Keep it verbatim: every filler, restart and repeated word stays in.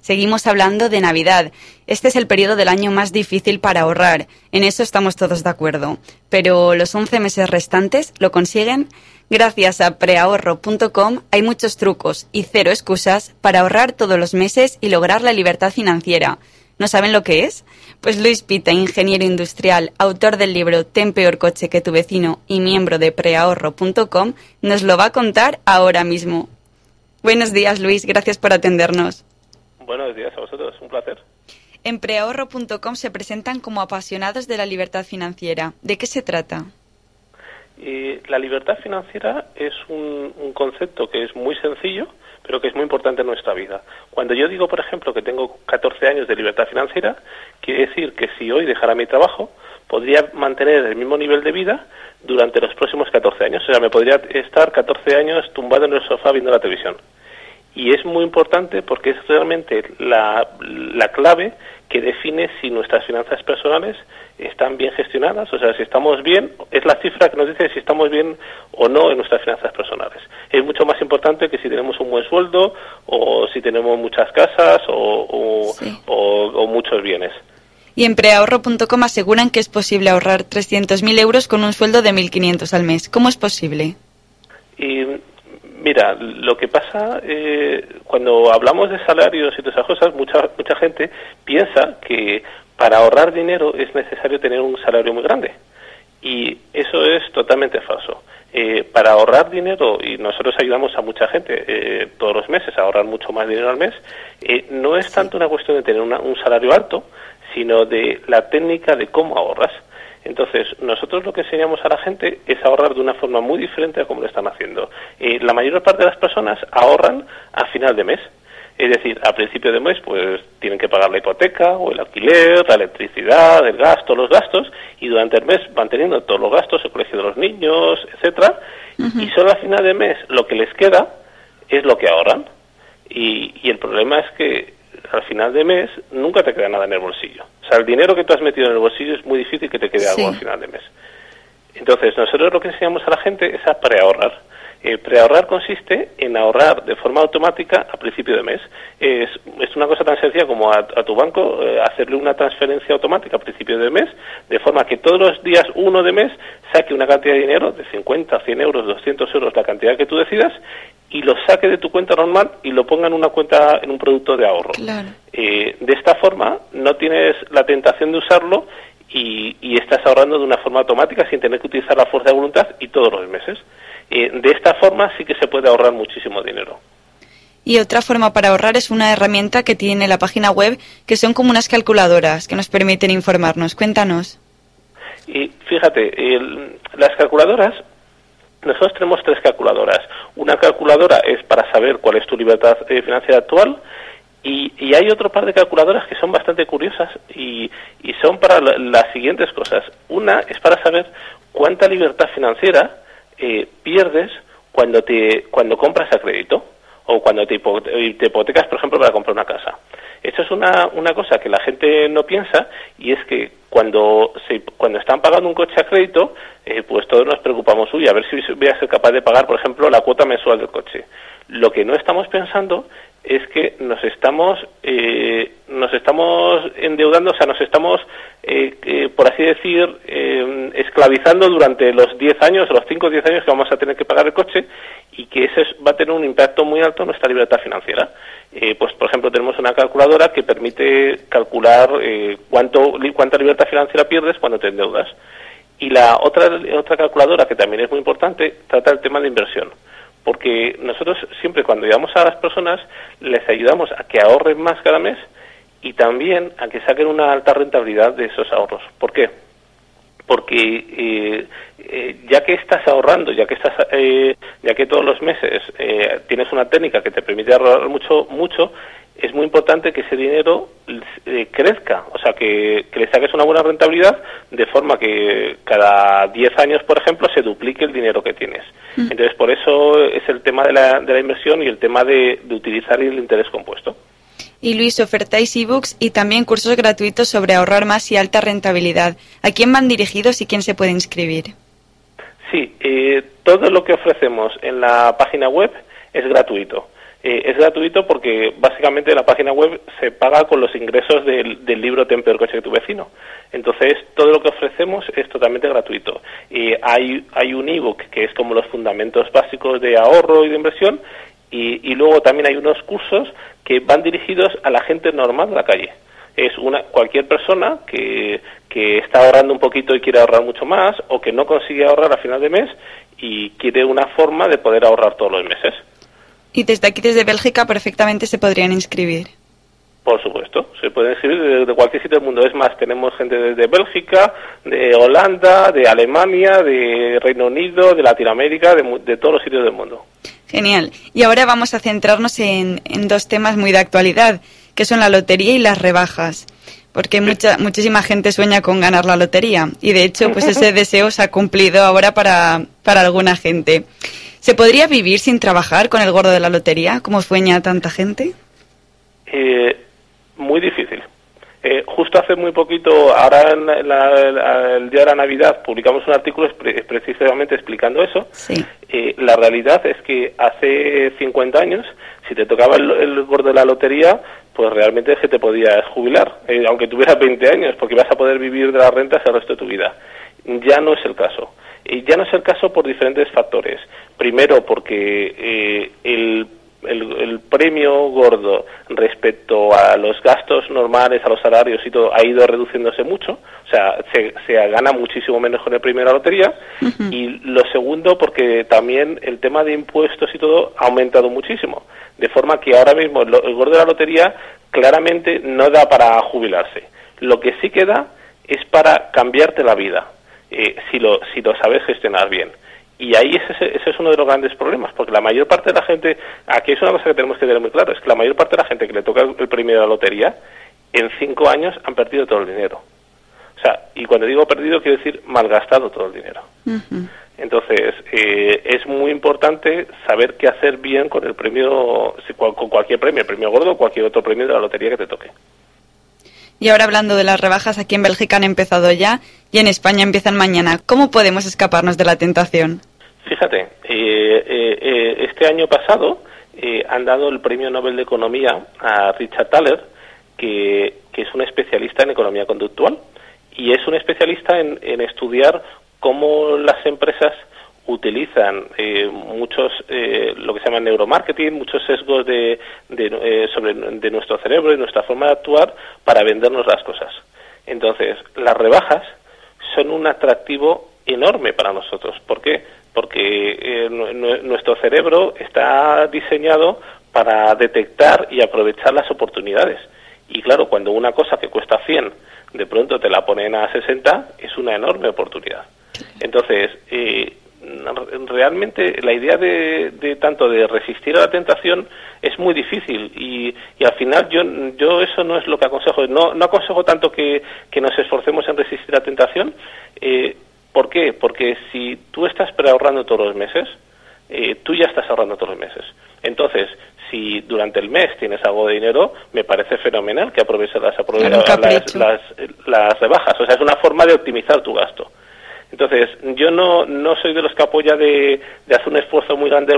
Seguimos hablando de Navidad. Este es el periodo del año más difícil para ahorrar. En eso estamos todos de acuerdo. Pero los once meses restantes lo consiguen. Gracias a preahorro punto com hay muchos trucos y cero excusas para ahorrar todos los meses y lograr la libertad financiera. ¿No saben lo que es? Pues Luis Pita, ingeniero industrial, autor del libro Ten peor coche que tu vecino y miembro de preahorro punto com, nos lo va a contar ahora mismo. Buenos días, Luis. Gracias por atendernos. Buenos días a vosotros. Un placer. En preahorro punto com se presentan como apasionados de la libertad financiera. ¿De qué se trata? Y la libertad financiera es un, un concepto que es muy sencillo, pero que es muy importante en nuestra vida. Cuando yo digo, por ejemplo, que tengo catorce años de libertad financiera, quiere decir que si hoy dejara mi trabajo, podría mantener el mismo nivel de vida durante los próximos catorce años. O sea, me podría estar catorce años tumbado en el sofá viendo la televisión. Y es muy importante porque es realmente la, la clave que define si nuestras finanzas personales están bien gestionadas, o sea, si estamos bien, es la cifra que nos dice si estamos bien o no en nuestras finanzas personales. Es mucho más importante que si tenemos un buen sueldo o si tenemos muchas casas o, o, sí. o, o muchos bienes. Y en preahorro punto com aseguran que es posible ahorrar trescientos mil euros con un sueldo de mil quinientos al mes. ¿Cómo es posible? Y mira, lo que pasa, eh, cuando hablamos de salarios y todas esas cosas, mucha, mucha gente piensa que para ahorrar dinero es necesario tener un salario muy grande. Y eso es totalmente falso. Eh, para ahorrar dinero, y nosotros ayudamos a mucha gente eh, todos los meses a ahorrar mucho más dinero al mes, eh, no es tanto una cuestión de tener una, un salario alto, sino de la técnica de cómo ahorras. Entonces, nosotros lo que enseñamos a la gente es ahorrar de una forma muy diferente a como lo están haciendo. Eh, la mayor parte de las personas ahorran a final de mes. Es decir, a principio de mes pues tienen que pagar la hipoteca o el alquiler, la electricidad, el gasto, los gastos, y durante el mes van teniendo todos los gastos, el colegio de los niños, etcétera, uh-huh. Y solo a final de mes lo que les queda es lo que ahorran. Y, y el problema es que al final de mes nunca te queda nada en el bolsillo. O sea, el dinero que tú has metido en el bolsillo es muy difícil que te quede algo sí. al final de mes. Entonces, nosotros lo que enseñamos a la gente es a preahorrar. Eh, preahorrar consiste en ahorrar de forma automática a principio de mes. Es, es una cosa tan sencilla como a, a tu banco eh, hacerle una transferencia automática a principio de mes, de forma que todos los días uno de mes saque una cantidad de dinero de cincuenta, cien euros, doscientos euros, la cantidad que tú decidas, y lo saque de tu cuenta normal y lo ponga en una cuenta, en un producto de ahorro. Claro. Eh, de esta forma no tienes la tentación de usarlo y, y estás ahorrando de una forma automática sin tener que utilizar la fuerza de voluntad y todos los meses. Eh, de esta forma sí que se puede ahorrar muchísimo dinero. Y otra forma para ahorrar es una herramienta que tiene la página web, que son como unas calculadoras que nos permiten informarnos. Cuéntanos. Y fíjate, el, las calculadoras, nosotros tenemos tres calculadoras. Una calculadora es para saber cuál es tu libertad eh, financiera actual, y, y hay otro par de calculadoras que son bastante curiosas y, y son para la, las siguientes cosas. Una es para saber cuánta libertad financiera Eh, pierdes cuando te cuando compras a crédito o cuando te, hipo, te hipotecas, por ejemplo, para comprar una casa. Esto es una, una cosa que la gente no piensa, y es que cuando se, cuando están pagando un coche a crédito, eh, pues todos nos preocupamos, uy, a ver si voy a ser capaz de pagar, por ejemplo, la cuota mensual del coche. Lo que no estamos pensando es que nos estamos eh, nos estamos endeudando, o sea, nos estamos, eh, eh, por así decir, eh, esclavizando durante los diez años, los cinco o diez años que vamos a tener que pagar el coche, y que eso es, va a tener un impacto muy alto en nuestra libertad financiera. Eh, pues, por ejemplo, tenemos una calculadora que permite calcular eh, cuánto cuánta libertad financiera pierdes cuando te endeudas. Y la otra otra calculadora, que también es muy importante, trata el tema de inversión. Porque nosotros siempre cuando ayudamos a las personas les ayudamos a que ahorren más cada mes y también a que saquen una alta rentabilidad de esos ahorros. ¿Por qué? Porque eh, eh, ya que estás ahorrando, ya que estás, eh, ya que todos los meses eh, tienes una técnica que te permite ahorrar mucho, mucho, es muy importante que ese dinero eh, crezca, o sea, que, que le saques una buena rentabilidad, de forma que cada diez años, por ejemplo, se duplique el dinero que tienes. Mm. Entonces, por eso es el tema de la, de la inversión y el tema de, de utilizar el interés compuesto. Y Luis, ofertáis ebooks y también cursos gratuitos sobre ahorrar más y alta rentabilidad. ¿A quién van dirigidos y quién se puede inscribir? Sí, eh, todo lo que ofrecemos en la página web es gratuito. Eh, es gratuito porque básicamente en la página web se paga con los ingresos del, del libro Ten peor coche que tu vecino. Entonces, todo lo que ofrecemos es totalmente gratuito. Eh, hay, hay un ebook que es como los fundamentos básicos de ahorro y de inversión, y, y luego también hay unos cursos que van dirigidos a la gente normal de la calle. Es una cualquier persona que, que está ahorrando un poquito y quiere ahorrar mucho más, o que no consigue ahorrar a final de mes y quiere una forma de poder ahorrar todos los meses. Y desde aquí, desde Bélgica, perfectamente se podrían inscribir. Por supuesto, se pueden inscribir desde de cualquier sitio del mundo. Es más, tenemos gente desde Bélgica, de Holanda, de Alemania, de Reino Unido, de Latinoamérica, de, de todos los sitios del mundo. Genial. Y ahora vamos a centrarnos en, en dos temas muy de actualidad, que son la lotería y las rebajas. Porque mucha muchísima gente sueña con ganar la lotería. Y de hecho, pues ese deseo se ha cumplido ahora para, para alguna gente. ¿Se podría vivir sin trabajar con el gordo de la lotería, como sueña tanta gente? Eh, muy difícil. Eh, justo hace muy poquito, ahora en la, en la, el día de la Navidad, publicamos un artículo pre- precisamente explicando eso. Sí. Eh, la realidad es que hace cincuenta años, si te tocaba el, el gordo de la lotería, pues realmente es que te podías jubilar, eh, aunque tuvieras veinte años, porque ibas a poder vivir de las rentas el resto de tu vida. Ya no es el caso. Y ya no es el caso por diferentes factores. Primero, porque eh, el El, el premio gordo respecto a los gastos normales, a los salarios y todo, ha ido reduciéndose mucho. O sea, se, se gana muchísimo menos con el premio de la lotería. Uh-huh. Y lo segundo, porque también el tema de impuestos y todo ha aumentado muchísimo. De forma que ahora mismo el, el gordo de la lotería claramente no da para jubilarse. Lo que sí que da es para cambiarte la vida, eh, si lo, si lo sabes gestionar bien. Y ahí ese, ese es uno de los grandes problemas, porque la mayor parte de la gente, aquí es una cosa que tenemos que tener muy claro, es que la mayor parte de la gente que le toca el, el premio de la lotería, en cinco años han perdido todo el dinero. O sea, y cuando digo perdido, quiero decir malgastado todo el dinero. Uh-huh. Entonces, eh, es muy importante saber qué hacer bien con el premio, con cualquier premio, el premio gordo o cualquier otro premio de la lotería que te toque. Y ahora hablando de las rebajas, aquí en Bélgica han empezado ya y en España empiezan mañana. ¿Cómo podemos escaparnos de la tentación? Fíjate, eh, eh, eh, este año pasado eh, han dado el Premio Nobel de Economía a Richard Thaler, que, que es un especialista en economía conductual, y es un especialista en, en estudiar cómo las empresas utilizan eh, muchos, eh, lo que se llama neuromarketing, muchos sesgos de, de, eh, sobre, de nuestro cerebro y nuestra forma de actuar para vendernos las cosas. Entonces, las rebajas son un atractivo enorme para nosotros. ¿Por qué? Porque eh, n- nuestro cerebro está diseñado para detectar y aprovechar las oportunidades. Y claro, cuando una cosa que cuesta cien, de pronto te la ponen a sesenta, es una enorme oportunidad. Entonces, eh, realmente la idea de, de tanto de resistir a la tentación es muy difícil y, y al final yo yo eso no es lo que aconsejo. No, no aconsejo tanto que, que nos esforcemos en resistir la tentación. Eh, ¿Por qué? Porque si tú estás preahorrando todos los meses, eh, tú ya estás ahorrando todos los meses. Entonces, si durante el mes tienes algo de dinero, me parece fenomenal que aproveches las, aprove- las, las, las rebajas. O sea, es una forma de optimizar tu gasto. Entonces, yo no no soy de los que apoya de, de hacer un esfuerzo muy grande